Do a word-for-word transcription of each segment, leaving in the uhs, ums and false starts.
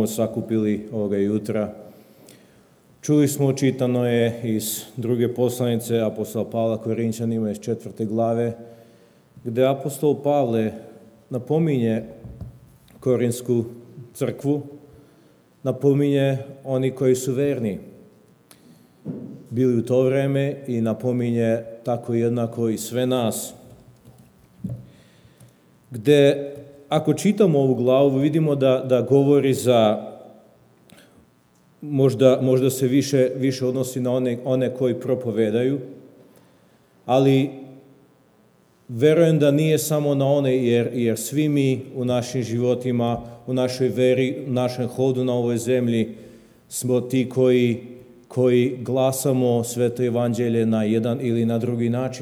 sakupili ovoga jutra. Čuli smo, čitano je iz druge poslanice apostola Pavla Korinčanima iz četvrte glave, gdje apostol Pavle napominje Korinsku crkvu, napominje oni koji su verni bili u to vreme i napominje tako jednako i sve nas. Gde, ako čitamo ovu glavu, vidimo da, da govori za, možda, možda se više, više odnosi na one, one koji propovedaju, ali verujem da nije samo na one, jer, jer svi mi u našim životima, u našoj veri, u našem hodu na ovoj zemlji smo ti koji, koji glasamo sveto evanđelje na jedan ili na drugi način.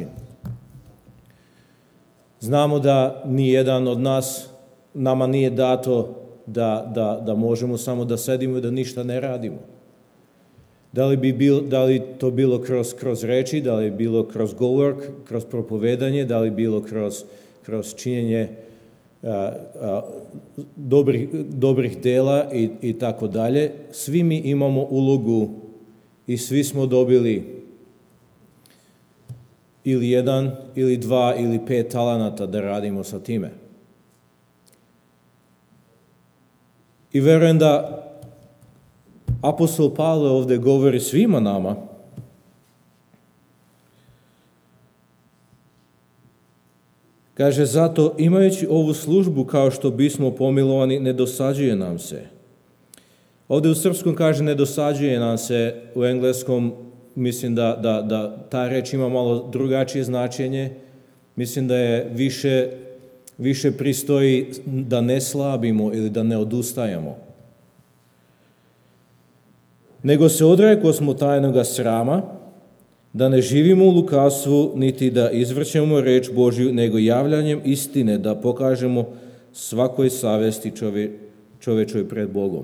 Znamo da nijedan od nas, nama nije dato da, da, da možemo samo da sedimo i da ništa ne radimo. Da li, bi bil, da li to bilo kroz, kroz reči, da li bilo kroz govor, kroz propovedanje, da li bilo kroz, kroz činjenje a, a, dobrih, dobrih dela i, i tako dalje. Svi mi imamo ulogu i svi smo dobili ili jedan, ili dva, ili pet talenata da radimo sa time. I verujem da apostol Pavle ovdje govori svima nama, kaže, zato imajući ovu službu kao što bismo pomilovani, ne dosađuje nam se. Ovdje u srpskom kaže ne dosađuje nam se, u engleskom mislim da, da, da ta reč ima malo drugačije značenje. Mislim da je više, više pristoji da ne slabimo ili da ne odustajemo. Nego se odreklo smo tajnoga srama, da ne živimo u lukavstvu, niti da izvrćemo reč Božju, nego javljanjem istine da pokažemo svakoj savesti čove, čovečoj pred Bogom.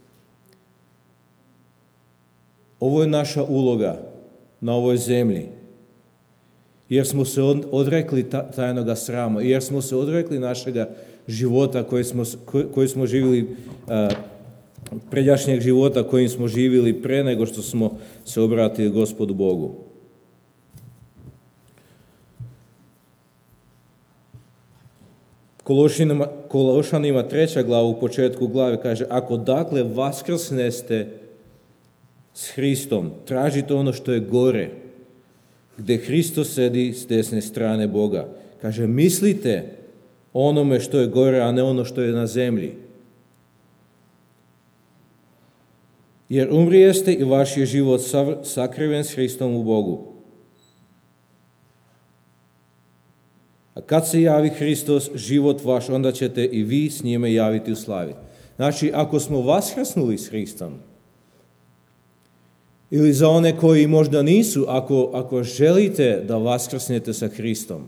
Ovo je naša uloga na ovoj zemlji, jer smo se odrekli tajnoga srama, jer smo se odrekli našega života koji smo, koji smo živjeli, pređašnjeg života kojim smo živjeli pre nego što smo se obratili Gospodu Bogu. Kološanima, Kološanima treća glava u početku glave kaže, ako dakle vaskrsneste s Hristom, tražite ono što je gore, gdje Hristos sedi s desne strane Boga. Kaže, mislite onome što je gore, a ne ono što je na zemlji. Jer umrijeste i vaš je život sakriven s Hristom u Bogu. A kad se javi Hristos, život vaš, onda ćete i vi s njime javiti u slavi. Znači, ako smo vaskrsnuli s Hristom, ili za one koji možda nisu, ako, ako želite da vaskrsnete sa Hristom,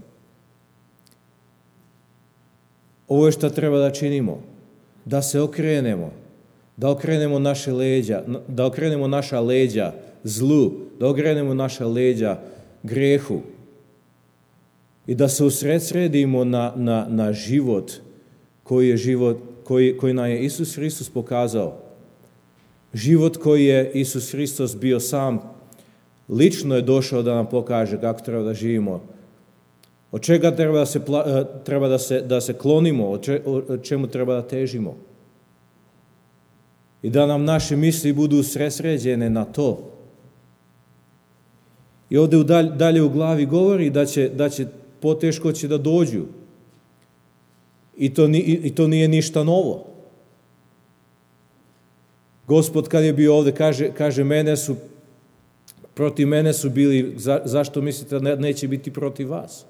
ovo je što treba da činimo. Da se okrenemo. Da okrenemo naše leđa, da okrenemo naša leđa zlu, da okrenemo naša leđa grehu i da se usredsredimo na, na, na život koji je život, koji, koji nam je Isus Hristos pokazao. Život koji je Isus Hristos bio sam, lično je došao da nam pokaže kako treba da živimo. Od čega treba da se, treba da se, da se klonimo, o, če, o čemu treba da težimo. I da nam naše misli budu usredsređene na to. I ovdje u dalje, dalje u glavi govori da će, da će poteško će da dođu. I to, I to nije ništa novo. Gospod kad je bio ovdje, kaže, kaže mene su, protiv mene su bili, za, zašto mislite da neće biti protiv vas?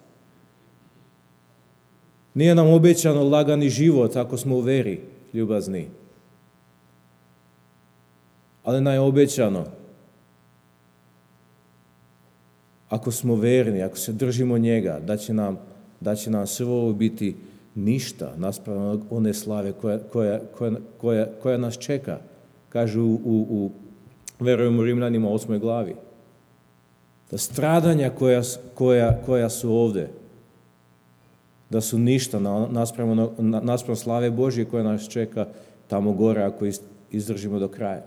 Nije nam obećano lagani život ako smo u veri, ljubazni. Ali nam je obećano, ako smo verni, ako se držimo njega, da će nam, da će nam sve ovo biti ništa naspram one slave koja, koja, koja, koja, koja nas čeka. Kažu u, u, u verujem u Rimljanima osmoj glavi. Da stradanja koja, koja, koja su ovdje, da su ništa naspram, naspram slave Božje koja nas čeka tamo gore ako izdržimo do kraja.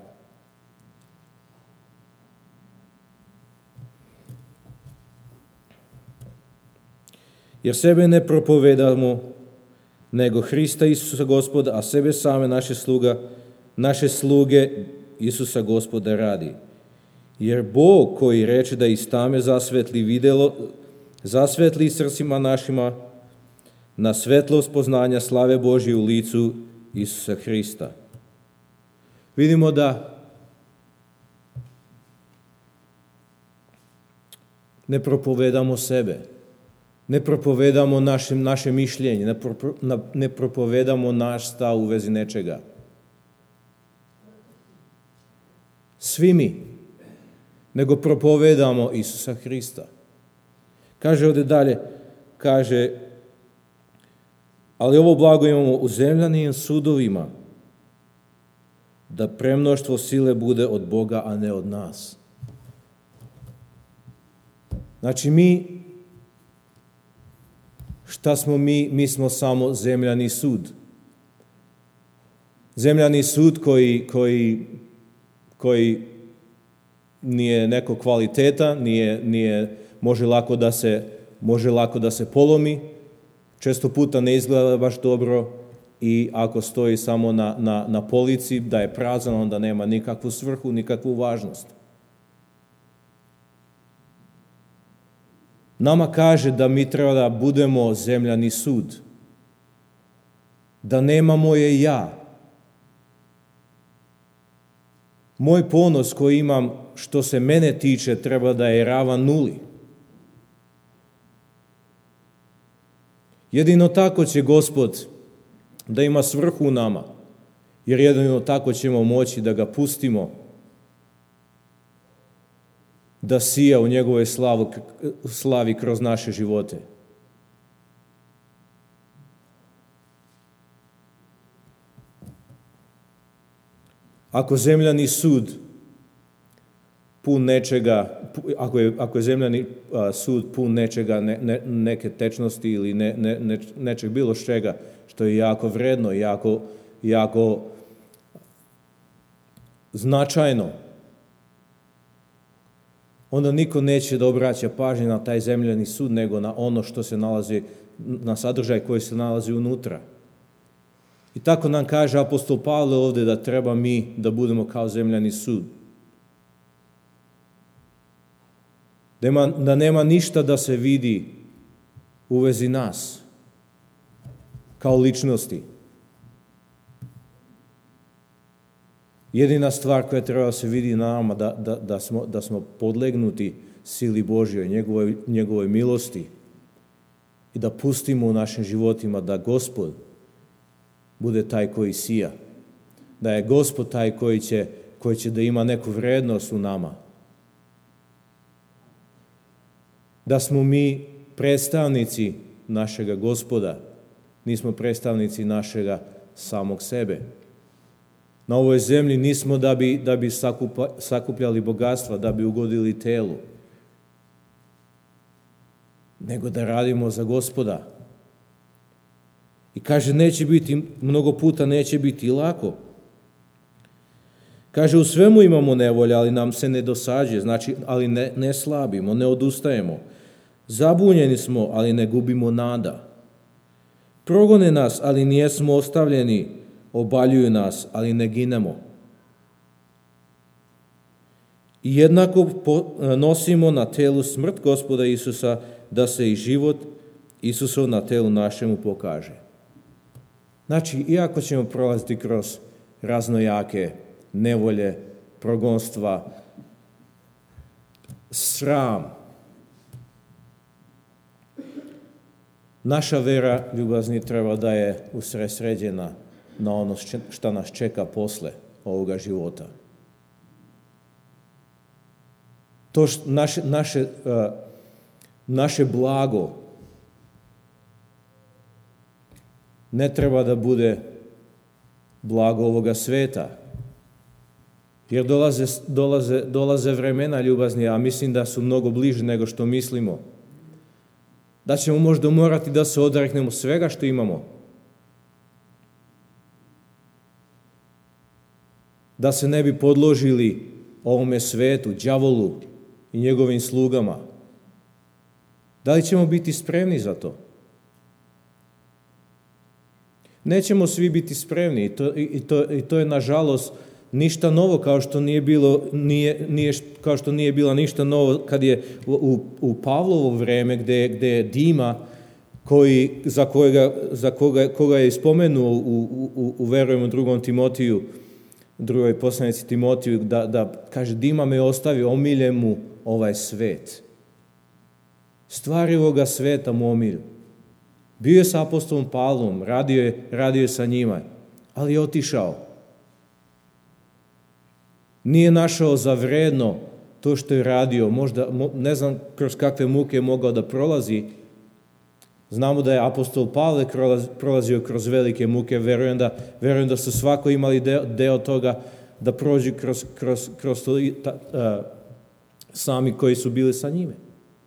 Jer sebe ne propovedamo, nego Hrista Isusa Gospoda, a sebe same naše sluga, naše sluge Isusa Gospoda radi. Jer Bog koji reče da iz tame zasvetli videlo, zasvetli srcima našima na svetlost poznanja slave Božje u licu Isusa Hrista. Vidimo da ne propovedamo sebe, ne propovedamo naše, naše mišljenje, ne, pro, ne propovedamo naš stav u vezi nečega. Svi mi, nego propovedamo Isusa Hrista. Kaže ovdje dalje, kaže, ali ovo blago imamo u zemljanim sudovima, da premnoštvo sile bude od Boga, a ne od nas. Znači mi, šta smo mi? Mi smo samo zemljani sud. Zemljani sud koji, koji, koji nije neko kvaliteta, nije, nije, može lako da se, može lako da se polomi, često puta ne izgleda baš dobro i ako stoji samo na, na, na polici, da je prazan, onda nema nikakvu svrhu, nikakvu važnost. Nama kaže da mi treba da budemo zemljani sud, da nema moje ja. Moj ponos koji imam što se mene tiče treba da je ravan nuli. Jedino tako će Gospod da ima svrhu u nama, jer jedino tako ćemo moći da ga pustimo da sija u njegovoj slavu, slavi kroz naše živote. Ako zemljani sud pun nečega, ako je, ako je zemljani a, sud pun nečega, ne, ne, neke tečnosti ili ne, ne, ne, nečeg bilo čega, što je jako vredno, jako, jako značajno, onda niko neće da obraća pažnju na taj zemljani sud, nego na ono što se nalazi, na sadržaj koji se nalazi unutra. I tako nam kaže apostol Pavle ovdje da treba mi da budemo kao zemljani sud. Da nema, da nema ništa da se vidi u vezi nas, kao ličnosti. Jedina stvar koja treba da se vidi na nama, da, da, da, smo, da smo podlegnuti sili Božjoj, njegovoj, njegovoj milosti i da pustimo u našim životima da Gospod bude taj koji sija. Da je Gospod taj koji će, koji će da ima neku vrednost u nama. Da smo mi predstavnici našega Gospoda, nismo predstavnici našega samog sebe. Na ovoj zemlji nismo da bi, da bi sakupa, sakupljali bogatstva, da bi ugodili telu, nego da radimo za Gospoda. I kaže, neće biti, mnogo puta neće biti lako. Kaže, u svemu imamo nevolje, ali nam se ne dosađe, znači, ali ne, ne slabimo, ne odustajemo. Zabunjeni smo, ali ne gubimo nada. Progone nas, ali nijesmo ostavljeni, obaljuju nas, ali ne ginemo. I jednako nosimo na telu smrt Gospoda Isusa, da se i život Isusov na telu našemu pokaže. Znači, iako ćemo prolaziti kroz raznojake nevolje, progonstva, sram, naša vera, ljubazni, treba da je usredsređena na ono što nas čeka posle ovoga života. To što naše, naše, uh, naše blago ne treba da bude blago ovoga sveta. Jer dolaze, dolaze, dolaze vremena, ljubazni, a mislim da su mnogo bliže nego što mislimo. Da ćemo možda morati da se odreknemo svega što imamo. da se ne bi podložili ovome svetu, đavolu i njegovim slugama. Da li ćemo biti spremni za to? Nećemo svi biti spremni i to, i to, i to je nažalost ništa novo, kao što nije bilo, nije, nije, kao što nije bila ništa novo kad je u, u Pavlovo vreme gdje, gdje je Dima koji, za, kojega, za koga, koga je spomenuo u, u, u verujemo drugom Timotiju, drugoj poslanici Timotiju, da, da kaže Dima me ostavio, omilje mu ovaj svet. Stvari ovoga sveta mu omilju. Bio je sa apostolom Pavlom, radio je, radio je sa njima, ali je otišao. Nije našao za vredno to što je radio, možda, ne znam kroz kakve muke je mogao da prolazi. Znamo da je apostol Pavle prolazio kroz velike muke, verujem da, verujem da su svako imali deo, deo toga da prođu kroz, kroz, kroz to, ta, a, sami koji su bili sa njime.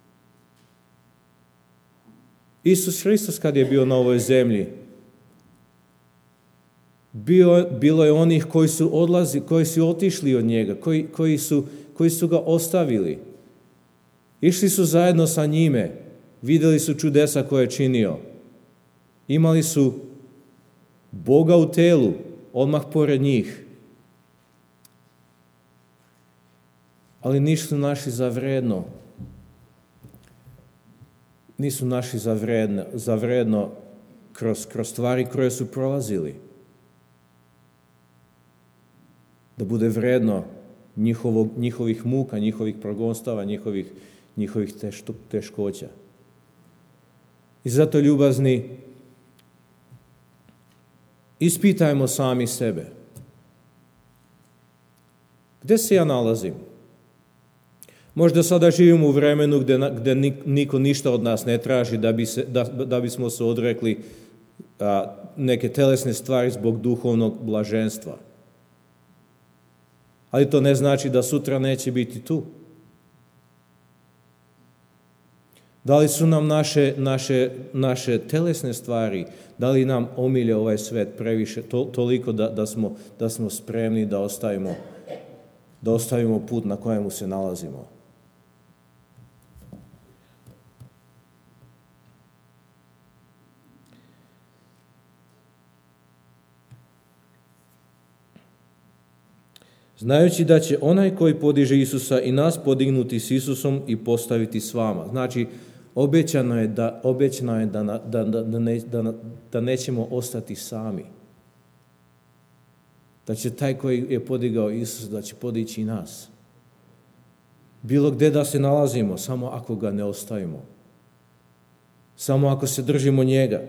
Isus Hristos kad je bio na ovoj zemlji, bio, bilo je onih koji su odlazi, koji su otišli od njega, koji, koji, su, koji su ga ostavili. Išli su zajedno sa njime, vidjeli su čudesa koje je činio. Imali su Boga u telu, odmah pored njih. Ali nisu našli za vredno. Nisu našli za vredno, za vredno kroz, kroz stvari koje su prolazili. Da bude vredno njihovog, njihovih muka, njihovih progonstava, njihovih, njihovih teško, teškoća. I zato, ljubazni, ispitajmo sami sebe. Gde se ja nalazim? Možda sada živimo u vremenu gdje, gdje niko ništa od nas ne traži da, bi se, da, da bismo se odrekli a, neke telesne stvari zbog duhovnog blaženstva. Ali to ne znači da sutra neće biti tu. Da li su nam naše, naše, naše telesne stvari, da li nam omilje ovaj svet previše, to, toliko da, da, smo, da smo spremni da ostavimo, da ostavimo put na kojemu se nalazimo? Znajući da će onaj koji podiže Isusa i nas podignuti s Isusom i postaviti s vama. Znači, obećano je da, obećano je da, da, da, da, ne, da, da nećemo ostati sami. Da će taj koji je podigao Isus, da će podići i nas. Bilo gdje da se nalazimo, samo ako ga ne ostavimo. Samo ako se držimo njega.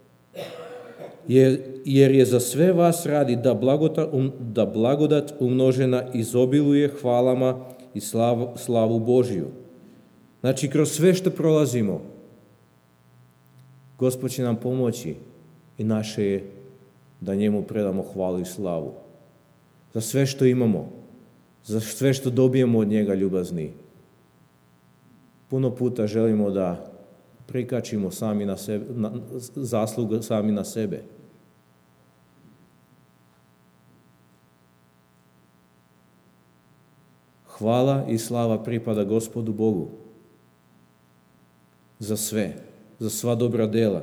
Jer, jer je za sve vas radi da, blagota, um, da blagodat umnožena izobiluje hvalama i slavu, slavu Božiju. Znači, kroz sve što prolazimo, Gospod će nam pomoći i naše je da njemu predamo hvalu i slavu. Za sve što imamo, za sve što dobijemo od njega, ljubazni. Puno puta želimo da prikačimo sami na sebe, na, zaslugu sami na sebe. Hvala i slava pripada Gospodu Bogu za sve, za sva dobra dela.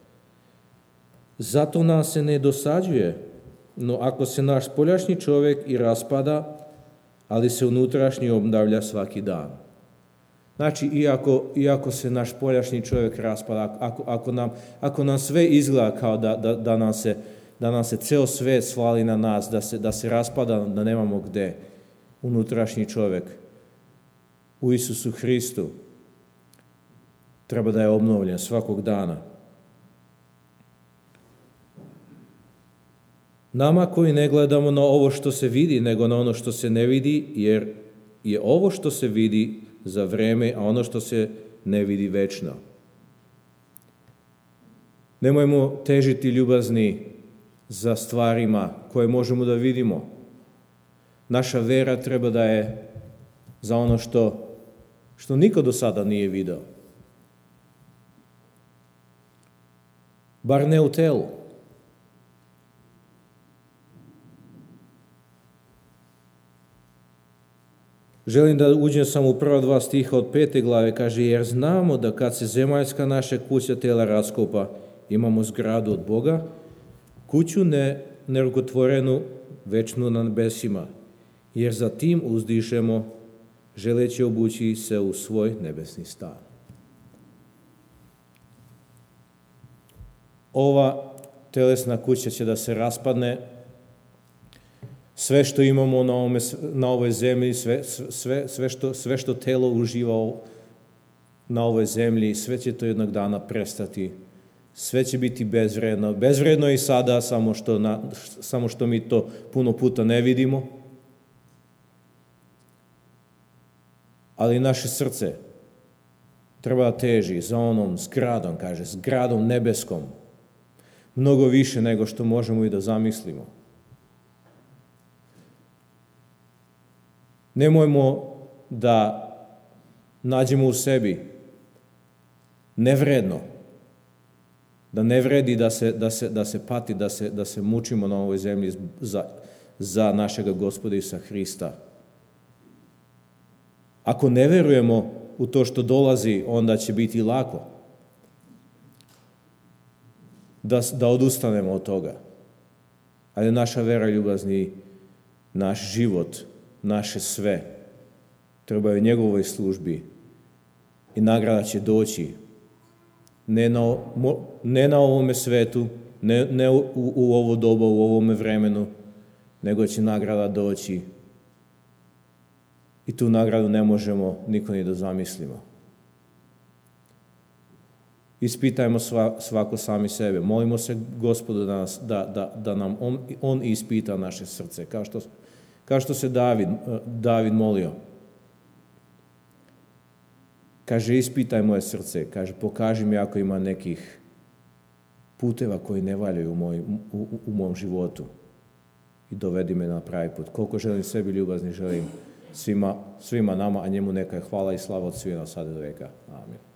Zato nas se ne dosađuje, no ako se naš spoljašnji čovjek i raspada, ali se unutrašnji obnavlja svaki dan. Znači, iako, iako se naš spoljašnji čovjek raspada, ako, ako, nam, ako nam sve izgleda kao da, da, da, nam se, da nam se ceo svet svali na nas, da se, da se raspada, da nemamo gde, unutrašnji čovjek u Isusu Hristu treba da je obnovljen svakog dana. Nama koji ne gledamo na ovo što se vidi, nego na ono što se ne vidi, jer je ovo što se vidi za vreme, a ono što se ne vidi večno. Nemojmo težiti, ljubazni, za stvarima koje možemo da vidimo. Naša vera treba da je za ono što, što niko do sada nije video. Bar ne u telu. Želim da uđem samo u prva dva stiha od pete glave, kaže, jer znamo da kad se zemaljska naša kuća tela raskopa, imamo zgradu od Boga, kuću ne, nerugotvorenu, večnu na nebesima, jer za tim uzdišemo, želeći obući se u svoj nebesni stan. Ova telesna kuća će da se raspadne, sve što imamo na, ovome, na ovoj zemlji, sve, sve, sve, što, sve što telo uživa na ovoj zemlji, sve će to jednog dana prestati. Sve će biti bezvredno. Bezvredno je i sada, samo što, na, samo što mi to puno puta ne vidimo. Ali naše srce treba da teži za onom zgradom, kaže, zgradom nebeskom. Mnogo više nego što možemo i da zamislimo. Nemojmo da nađemo u sebi nevredno, da ne vredi da se, da se, da se pati, da se, da se mučimo na ovoj zemlji za, za našega Gospoda Isusa Hrista. Ako ne verujemo u to što dolazi, onda će biti lako da, da odustanemo od toga. Ali naša vera, ljubazni, naš život, naše sve, trebaju njegovoj službi i nagrada će doći. Ne na, ne na ovome svetu, ne, ne u, u ovo doba, u ovome vremenu, nego će nagrada doći. I tu nagradu ne možemo niko ni da zamislimo. Ispitajmo sva, svako sami sebe. Molimo se Gospodu da, nas, da, da, da nam on, on ispita naše srce, kao što, kao što se David, David molio. Kaže, ispitaj moje srce. Kaže, pokaži mi ako ima nekih puteva koji ne valjaju u, moj, u, u, u mom životu i dovedi me na pravi put. Koliko želim sebi ljubazni, želim svima, svima nama, a njemu neka je hvala i slava od svina sada do veka. Amen.